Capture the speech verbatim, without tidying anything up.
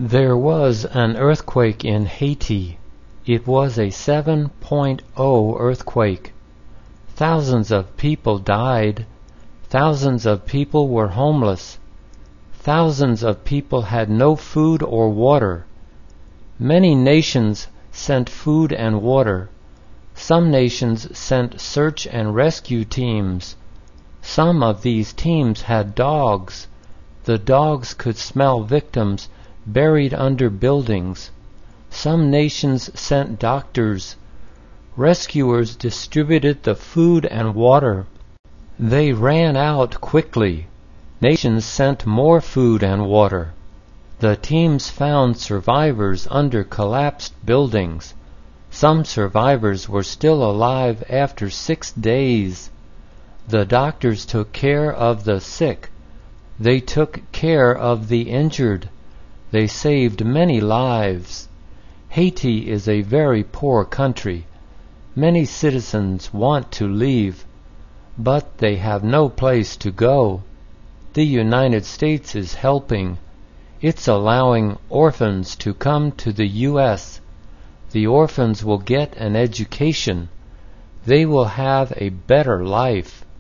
There was an earthquake in Haiti. It was a seven point oh earthquake. Thousands of people died. Thousands of people were homeless. Thousands of people had no food or water. Many nations sent food and water. Some nations sent search and rescue teams. Some of these teams had dogs. The dogs could smell victims buried under buildings. Some nations sent doctors. Rescuers distributed the food and water. They ran out quickly. Nations sent more food and water. The teams found survivors under collapsed buildings. Some survivors were still alive after six days. The doctors took care of the sick. They took care of the injured. They saved many lives. Haiti is a very poor country. Many citizens want to leave, but they have no place to go. The United States is helping. It's allowing orphans to come to the U S The orphans will get an education. They will have a better life.